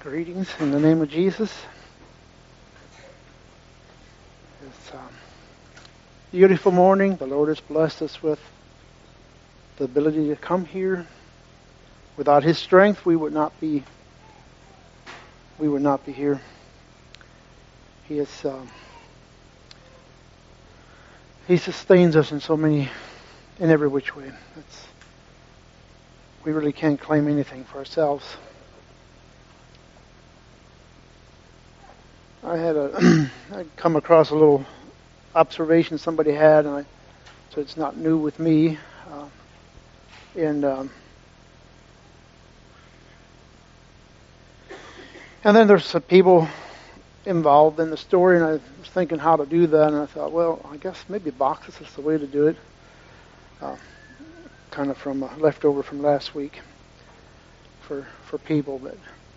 Greetings in the name of Jesus. It's a beautiful morning. The Lord has blessed us with the ability to come here. Without His strength, we would not be here. He sustains us in every which way. We really can't claim anything for ourselves. I'd come across a little observation somebody had, so it's not new with me. And then there's some people involved in the story, and I was thinking how to do that, and I thought, well, I guess maybe boxes is the way to do it. Kind of from leftover from last week for people, but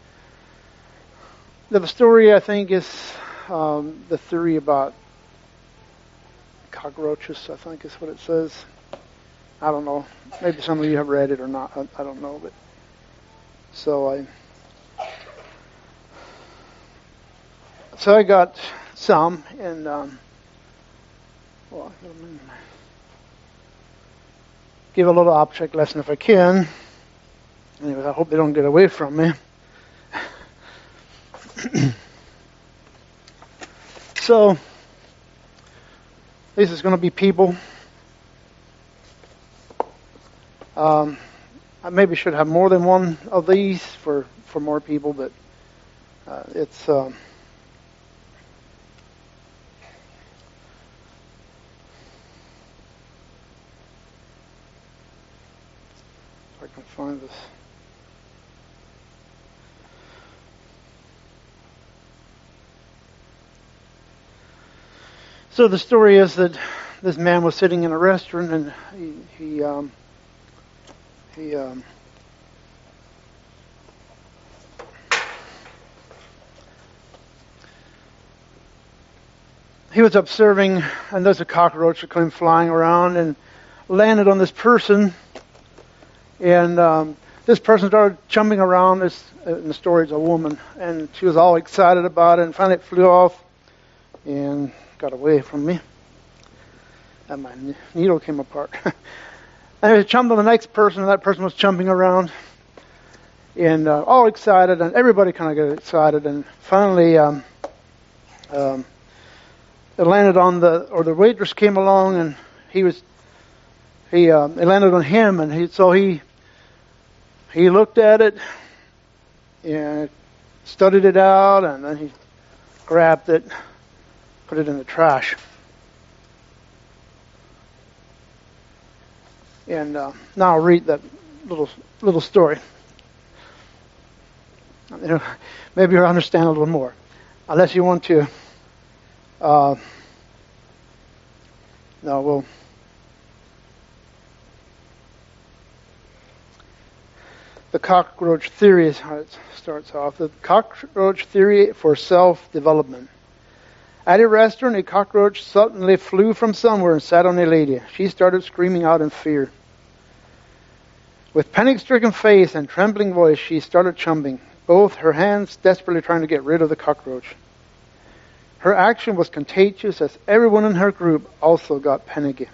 the story, I think, is the theory about cockroaches, I think is what it says. I don't know. Maybe some of you have read it or not. I don't know. But so I got some, and give a little object lesson if I can. Anyway, I hope they don't get away from me. So, this is going to be people. I maybe should have more than one of these for more people, but it's if I can find this. So the story is that this man was sitting in a restaurant, and he was observing, and there's a cockroach that came flying around and landed on this person, and this person started jumping around. In the story, it's a woman, and she was all excited about it, and finally it flew off and got away from me, and my needle came apart. And I jumped on the next person, and that person was jumping around, and all excited, and everybody kind of got excited, and finally it landed on the waitress came along, and it landed on him, and he looked at it and studied it out, and then he grabbed it, put it in the trash. And now I'll read that little story. Maybe you'll understand a little more. Unless you want to. The cockroach theory is how it starts off. The cockroach theory for self-development. At a restaurant, a cockroach suddenly flew from somewhere and sat on a lady. She started screaming out in fear. With panic-stricken face and trembling voice, she started jumping, both her hands desperately trying to get rid of the cockroach. Her action was contagious as everyone in her group also got panicky.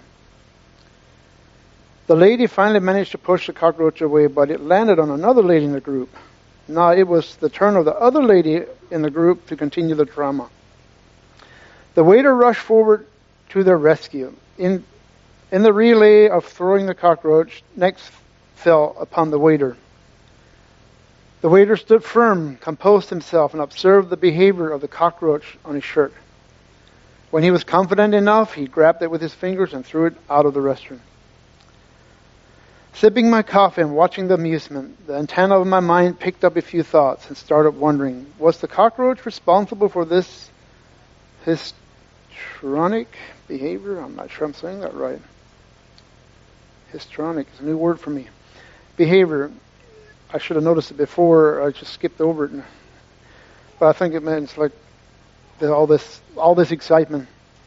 The lady finally managed to push the cockroach away, but it landed on another lady in the group. Now it was the turn of the other lady in the group to continue the drama. The waiter rushed forward to their rescue. In the relay of throwing the cockroach, next fell upon the waiter. The waiter stood firm, composed himself, and observed the behavior of the cockroach on his shirt. When he was confident enough, he grabbed it with his fingers and threw it out of the restaurant. Sipping my coffee and watching the amusement, the antenna of my mind picked up a few thoughts and started wondering, was the cockroach responsible for this histrionic behavior? I'm not sure I'm saying that right. Histrionic is a new word for me. Behavior. I should have noticed it before. I just skipped over it. But I think it means like all this excitement.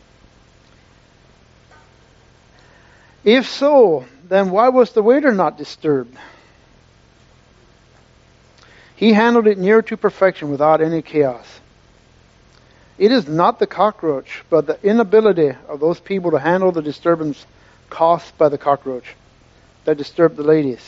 If so, then why was the waiter not disturbed? He handled it near to perfection without any chaos. It is not the cockroach, but the inability of those people to handle the disturbance caused by the cockroach that disturbed the ladies.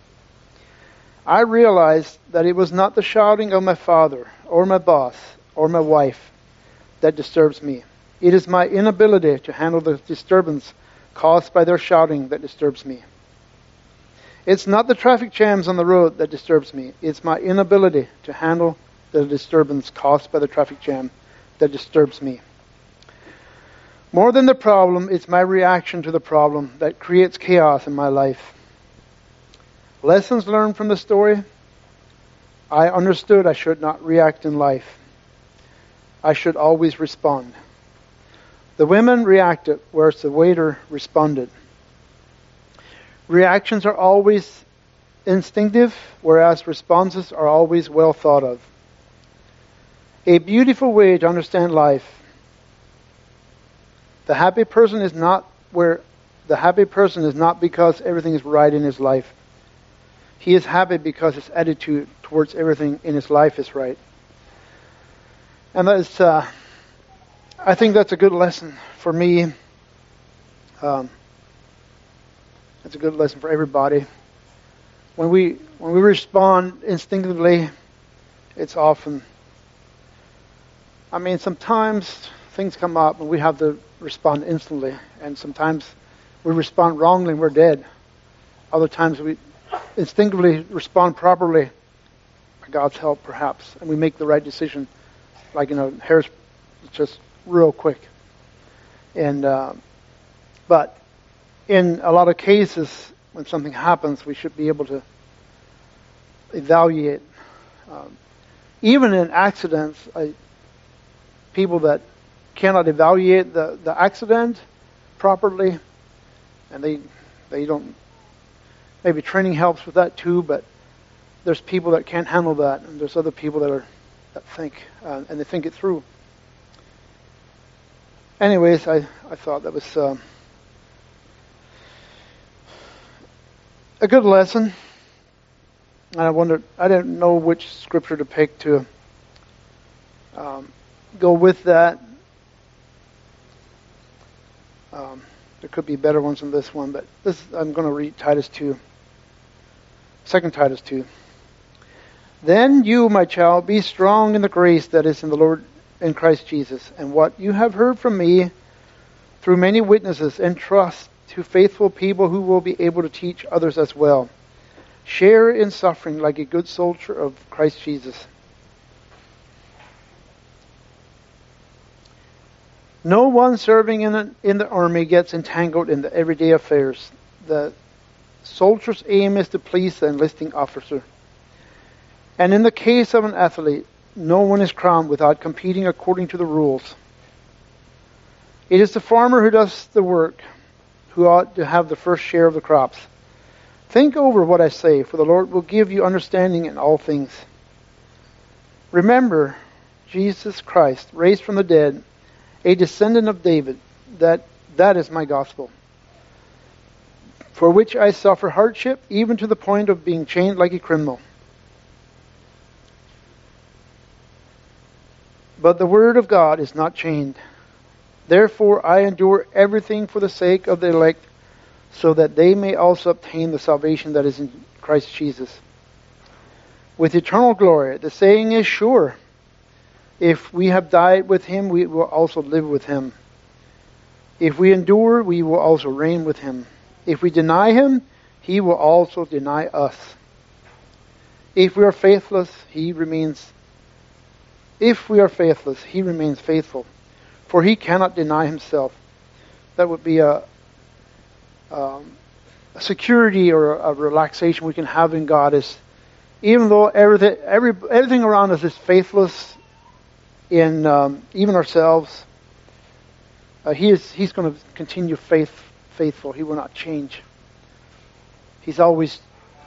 I realized that it was not the shouting of my father, or my boss, or my wife that disturbs me. It is my inability to handle the disturbance caused by their shouting that disturbs me. It's not the traffic jams on the road that disturbs me. It's my inability to handle the disturbance caused by the traffic jam that disturbs me. More than the problem, it's my reaction to the problem that creates chaos in my life. Lessons learned from the story. I understood I should not react in life. I should always respond. The women reacted, whereas the waiter responded. Reactions are always instinctive, whereas responses are always well thought of. A beautiful way to understand life. The happy person is not because everything is right in his life. He is happy because his attitude towards everything in his life is right. And that is, I think that's a good lesson for me. It's a good lesson for everybody. When we respond instinctively, it's often, sometimes things come up and we have to respond instantly, and sometimes we respond wrongly and we're dead. Other times we instinctively respond properly, by God's help perhaps, and we make the right decision, like hair's just real quick. And but in a lot of cases, when something happens, we should be able to evaluate. Even in accidents, people that cannot evaluate the accident properly, and they don't. Maybe training helps with that too, but there's people that can't handle that, and there's other people that think and they think it through. Anyways, I thought that was a good lesson, and I didn't know which scripture to pick to go with that. There could be better ones than this one, but I'm going to read Titus 2. 2 Titus 2. Then you, my child, be strong in the grace that is in the Lord in Christ Jesus, and what you have heard from me through many witnesses, entrust to faithful people who will be able to teach others as well. Share in suffering like a good soldier of Christ Jesus. No one serving in the army gets entangled in the everyday affairs. The soldier's aim is to please the enlisting officer. And in the case of an athlete, no one is crowned without competing according to the rules. It is the farmer who does the work who ought to have the first share of the crops. Think over what I say, for the Lord will give you understanding in all things. Remember Jesus Christ, raised from the dead, a descendant of David. That is my gospel, for which I suffer hardship, even to the point of being chained like a criminal. But the word of God is not chained. Therefore I endure everything for the sake of the elect, so that they may also obtain the salvation that is in Christ Jesus, with eternal glory. The saying is sure. If we have died with him, we will also live with him. If we endure, we will also reign with him. If we deny him, he will also deny us. If we are faithless, he remains faithful, for he cannot deny himself. That would be a security or a relaxation we can have in God, is even though everything around us is faithless, in even ourselves, he's going to continue faithful. He will not change. He's always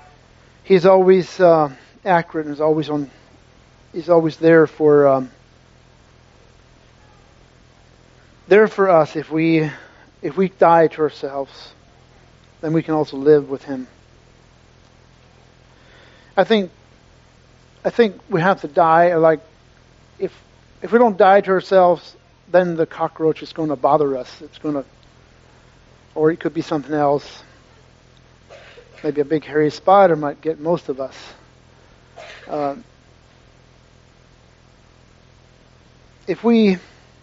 accurate, and he's always there for us. If we die to ourselves, then we can also live with him. I think I think we have to die. Like, if we don't die to ourselves, then the cockroach is going to bother us. It's going to, or it could be something else. Maybe a big hairy spider might get most of us. If we're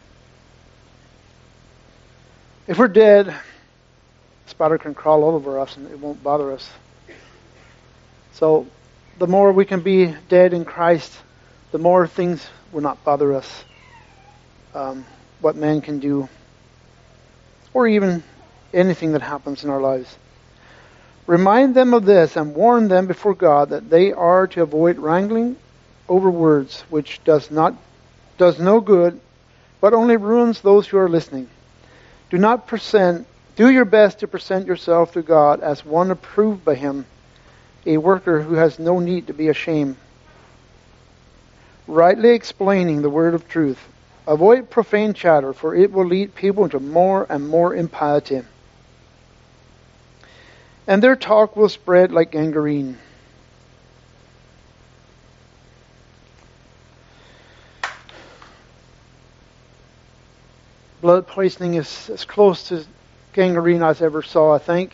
dead, a spider can crawl all over us and it won't bother us. So the more we can be dead in Christ, the more things will not bother us. What man can do, or even anything that happens in our lives. Remind them of this and warn them before God that they are to avoid wrangling over words, which does no good, but only ruins those who are listening. Do your best to present yourself to God as one approved by Him, a worker who has no need to be ashamed, rightly explaining the word of truth. Avoid profane chatter, for it will lead people into more and more impiety. And their talk will spread like gangrene. Blood poisoning is as close to gangrene as I ever saw, I think.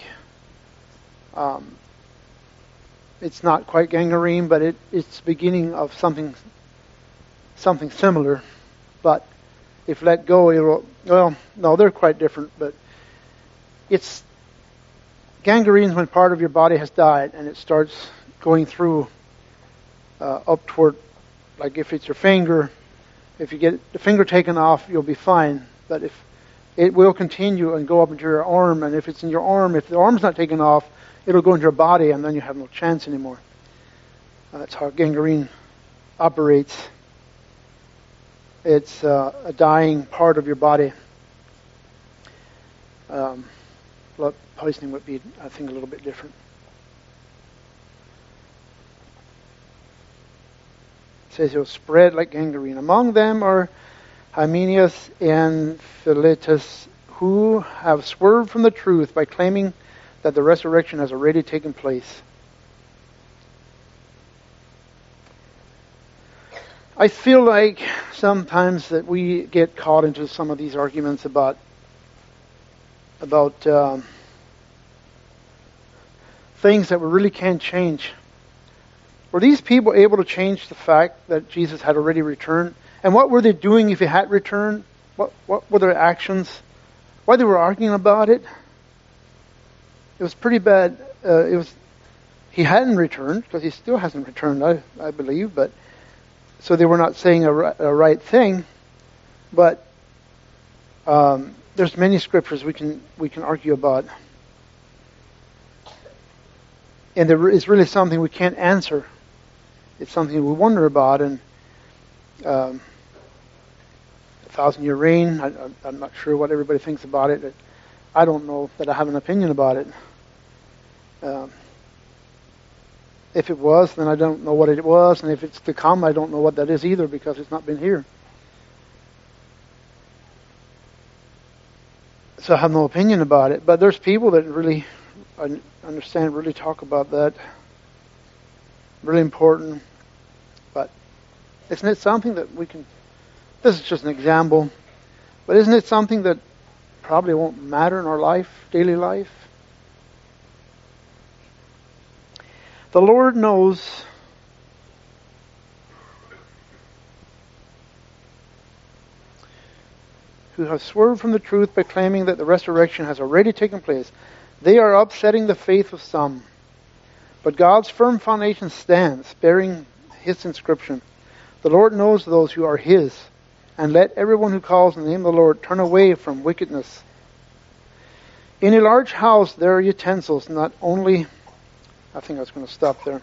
It's not quite gangrene, but it's the beginning of something similar. But if let go, they're quite different. But it's gangrene when part of your body has died and it starts going through up toward, like if it's your finger, if you get the finger taken off, you'll be fine. But if it will continue and go up into your arm, and if it's in your arm, if the arm's not taken off, it'll go into your body, and then you have no chance anymore. That's how gangrene operates. It's a dying part of your body. Blood poisoning would be, I think, a little bit different. It says it will spread like gangrene. Among them are Hymenaeus and Philetus, who have swerved from the truth by claiming that the resurrection has already taken place. I feel like sometimes that we get caught into some of these arguments about things that we really can't change. Were these people able to change the fact that Jesus had already returned? And what were they doing if He had returned? What were their actions? Why they were arguing about it? It was pretty bad. He hadn't returned, because He still hasn't returned, I believe. But so they were not saying a right thing. But there's many scriptures we can argue about, and there is really something we can't answer. It's something we wonder about, and 1,000-year reign. I'm not sure what everybody thinks about it. I don't know that I have an opinion about it. If it was, then I don't know what it was, and if it's to come, I don't know what that is either, because it's not been here. So I have no opinion about it. But there's people that really understand, really talk about that. Really important. But isn't it something that we can... This is just an example. But isn't it something that probably won't matter in our life, daily life? The Lord knows who have swerved from the truth by claiming that the resurrection has already taken place. They are upsetting the faith of some. But God's firm foundation stands, bearing His inscription. The Lord knows those who are His, and let everyone who calls on the name of the Lord turn away from wickedness. In a large house there are utensils, not only... I think I was going to stop there.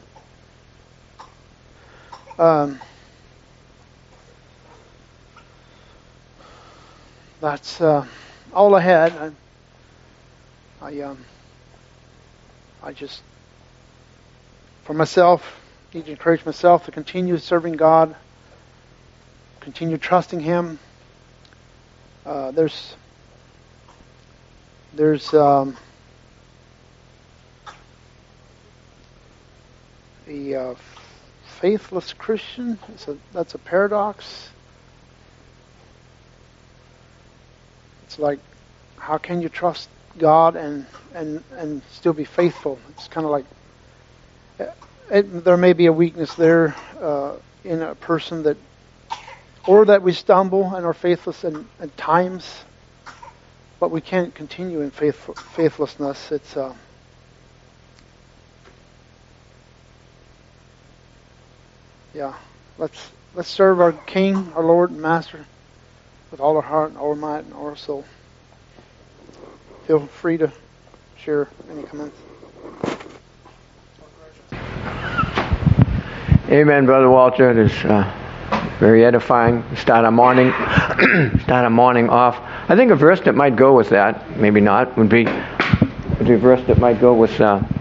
That's all I had. I just, for myself, need to encourage myself to continue serving God, continue trusting Him. There's a faithless Christian. That's a paradox. It's like, how can you trust God and still be faithful? It's kind of like, there may be a weakness there in a person that we stumble and are faithless at times, but we can't continue in faithlessness. It's let's serve our King, our Lord and Master, with all our heart and all our might and all our soul. Feel free to share any comments. Amen, Brother Walter. It is very edifying. Start our morning off. I think a verse that might go with that, maybe not, would be a verse that might go with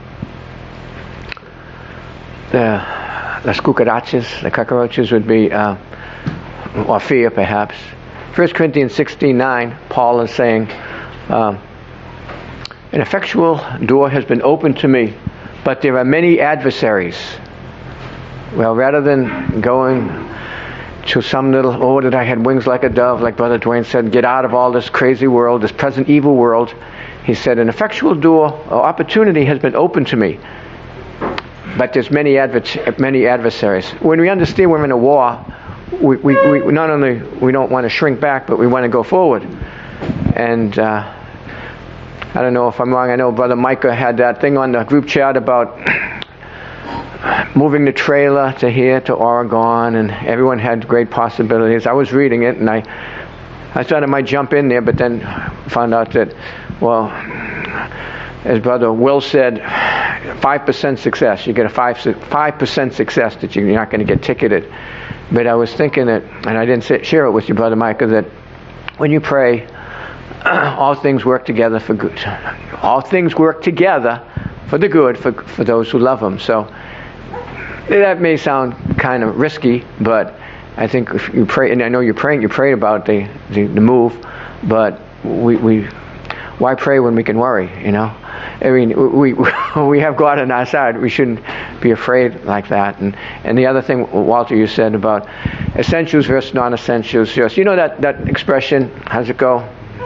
las cucarachas. The cockroaches would be, or fear perhaps. 1 Corinthians 16:9, Paul is saying, an effectual door has been opened to me, but there are many adversaries. Well, rather than going to some little, that I had wings like a dove, like Brother Dwayne said, get out of all this crazy world, this present evil world, he said, an effectual door or opportunity has been opened to me, but there's many adversaries. When we understand we're in a war, we not only we don't want to shrink back, but we want to go forward. And I don't know if I'm wrong. I know Brother Micah had that thing on the group chat about moving the trailer to here, to Oregon, and everyone had great possibilities. I was reading it, and I thought I might jump in there, but then found out that, well, as Brother Will said, 5% success. You get a 5% success that you're not going to get ticketed. But I was thinking that, and I didn't share it with you, Brother Micah, that when you pray, all things work together for good. All things work together for the good for those who love Him. So that may sound kind of risky, but I think if you pray, and I know you prayed about the move, but why pray when we can worry? I mean, we have God on our side. We shouldn't be afraid like that. And the other thing, Walter, you said about essentials versus non-essentials. Just, that expression, how's it go?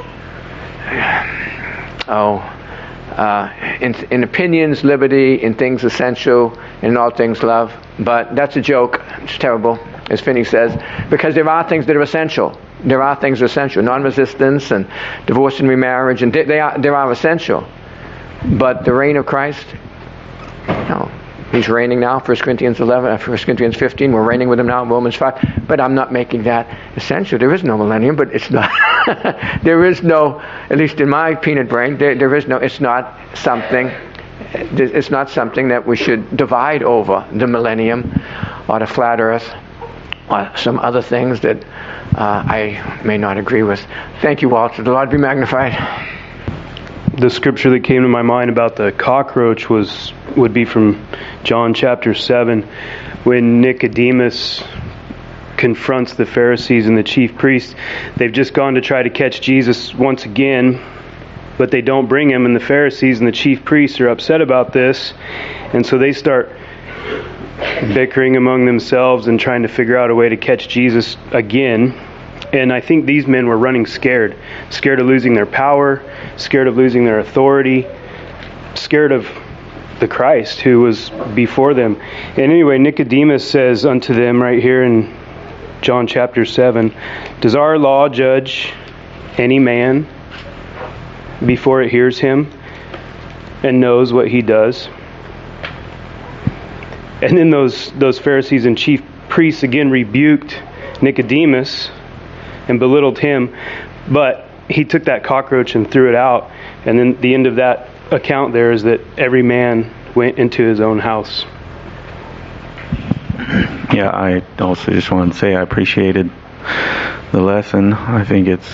In opinions, liberty; in things, essential; in all things, love. But that's a joke. It's terrible, as Finney says, because there are things that are essential. There are things that are essential. Non-resistance and divorce and remarriage, and they are essential. But the reign of Christ, no. He's reigning now, 1 Corinthians 11, 1 Corinthians 15, we're reigning with Him now, Romans 5. But I'm not making that essential. There is no millennium, but it's not. There is no, at least in my peanut brain, there is no, it's not something that we should divide over, the millennium or the flat earth or some other things that I may not agree with. Thank you, Walter. The Lord be magnified. The scripture that came to my mind about the cockroach would be from John chapter 7, when Nicodemus confronts the Pharisees and the chief priests. They've just gone to try to catch Jesus once again, but they don't bring Him, and the Pharisees and the chief priests are upset about this, and so they start bickering among themselves and trying to figure out a way to catch Jesus again. And I think these men were running scared of losing their power, scared of losing their authority, scared of the Christ who was before them. And anyway, Nicodemus says unto them right here in John chapter 7, does our law judge any man before it hears him and knows what he does? And then those Pharisees and chief priests again rebuked Nicodemus and belittled him, but he took that cockroach and threw it out. And then the end of that account there is that every man went into his own house. Yeah, I also just want to say I appreciated the lesson. I think it's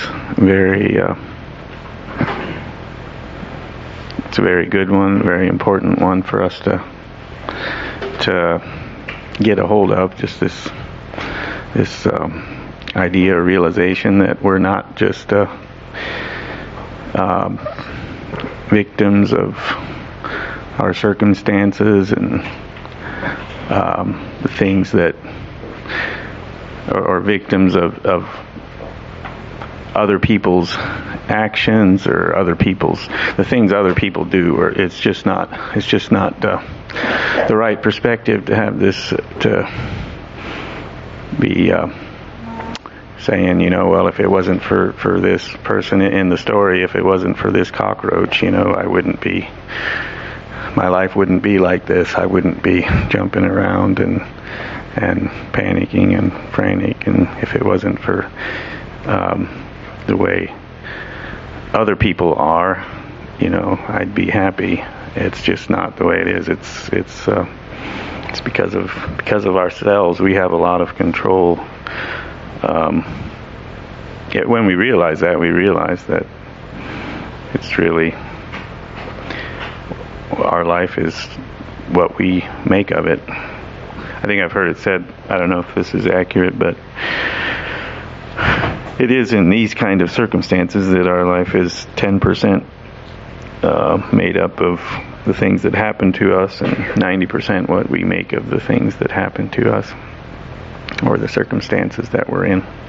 it's a very good one, very important one for us to get a hold of. Just this idea or realization that we're not just victims of our circumstances and the things that, or victims of other people's actions or the things other people do, or it's just not the right perspective to have this to be saying, well, if it wasn't for this person in the story, if it wasn't for this cockroach, my life wouldn't be like this. I wouldn't be jumping around and panicking and frantic, and if it wasn't for the way other people are, I'd be happy. It's just not the way it is. It's because of ourselves. We have a lot of control. Yet when we realize that it's really, our life is what we make of it. I think I've heard it said, I don't know if this is accurate, but it is in these kind of circumstances that our life is 10% made up of the things that happen to us, and 90% what we make of the things that happen to us, or the circumstances that we're in.